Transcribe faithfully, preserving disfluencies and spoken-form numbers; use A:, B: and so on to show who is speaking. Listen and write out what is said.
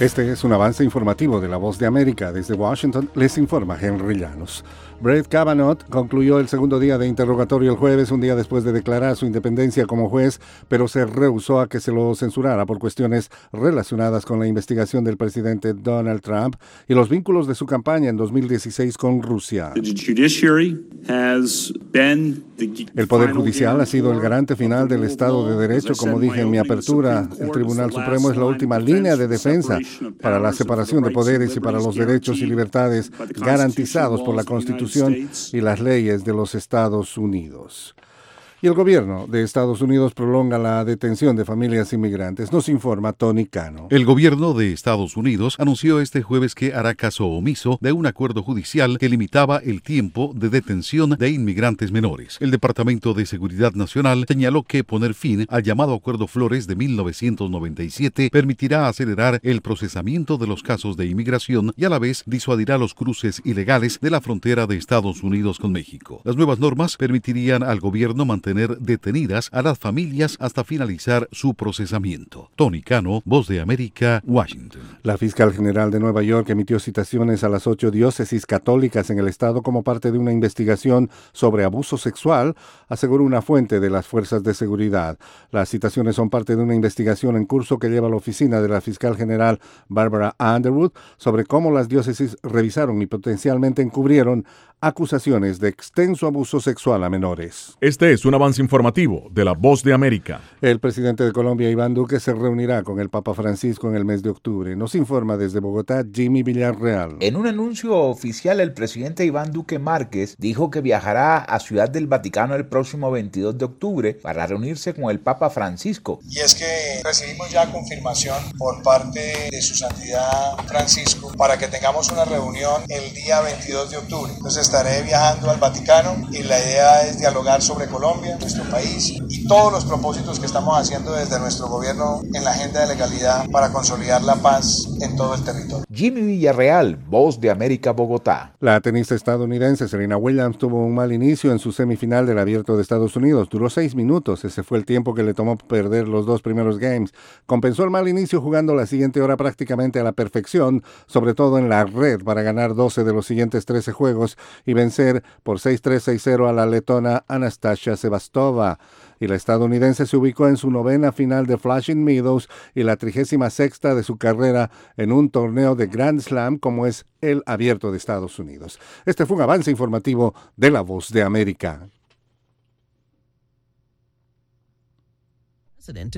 A: Este es un avance informativo de La Voz de América. Desde Washington les informa Henry Llanos. Brett Kavanaugh concluyó el segundo día de interrogatorio el jueves, un día después de declarar su independencia como juez, pero se rehusó a que se lo censurara por cuestiones relacionadas con la investigación del presidente Donald Trump y los vínculos de su campaña en dos mil dieciséis con Rusia. El Poder Judicial ha sido el garante final del Estado de Derecho, como dije en mi apertura. El Tribunal Supremo es la última línea de defensa para la separación de poderes y para los derechos y libertades garantizados por la Constitución y las leyes de los Estados Unidos. Y el gobierno de Estados Unidos prolonga la detención de familias inmigrantes. Nos informa Tony Cano.
B: El gobierno de Estados Unidos anunció este jueves que hará caso omiso de un acuerdo judicial que limitaba el tiempo de detención de inmigrantes menores. El Departamento de Seguridad Nacional señaló que poner fin al llamado Acuerdo Flores de mil novecientos noventa y siete permitirá acelerar el procesamiento de los casos de inmigración y a la vez disuadirá los cruces ilegales de la frontera de Estados Unidos con México. Las nuevas normas permitirían al gobierno mantener detenidas a las familias hasta finalizar su procesamiento. Tony Cano, Voz de América, Washington.
A: La fiscal general de Nueva York emitió citaciones a las ocho diócesis católicas en el estado como parte de una investigación sobre abuso sexual, aseguró una fuente de las fuerzas de seguridad. Las citaciones son parte de una investigación en curso que lleva la oficina de la fiscal general Barbara Underwood sobre cómo las diócesis revisaron y potencialmente encubrieron acusaciones de extenso abuso sexual a menores.
C: Este es un avance informativo de La Voz de América.
A: El presidente de Colombia, Iván Duque, se reunirá con el Papa Francisco en el mes de octubre. Nos informa desde Bogotá Jimmy Villarreal.
D: En un anuncio oficial, el presidente Iván Duque Márquez dijo que viajará a Ciudad del Vaticano el próximo veintidós de octubre para reunirse con el Papa Francisco.
E: Y es que recibimos ya confirmación por parte de su santidad Francisco para que tengamos una reunión el día veintidós de octubre. Entonces estaré viajando al Vaticano y la idea es dialogar sobre Colombia, nuestro país, y todos los propósitos que estamos haciendo desde nuestro gobierno en la agenda de legalidad para consolidar la paz en todo el territorio.
D: Jimmy Villarreal, Voz de América, Bogotá.
A: La tenista estadounidense Serena Williams tuvo un mal inicio en su semifinal del Abierto de Estados Unidos. Duró seis minutos, ese fue el tiempo que le tomó perder los dos primeros games. Compensó el mal inicio jugando la siguiente hora prácticamente a la perfección, sobre todo en la red, para ganar doce de los siguientes trece juegos y vencer por seis tres, seis cero a la letona Anastasia Sevastova. Y la estadounidense se ubicó en su novena final de Flushing Meadows y la trigésima sexta de su carrera en un torneo de Grand Slam como es el Abierto de Estados Unidos. Este fue un avance informativo de La Voz de América.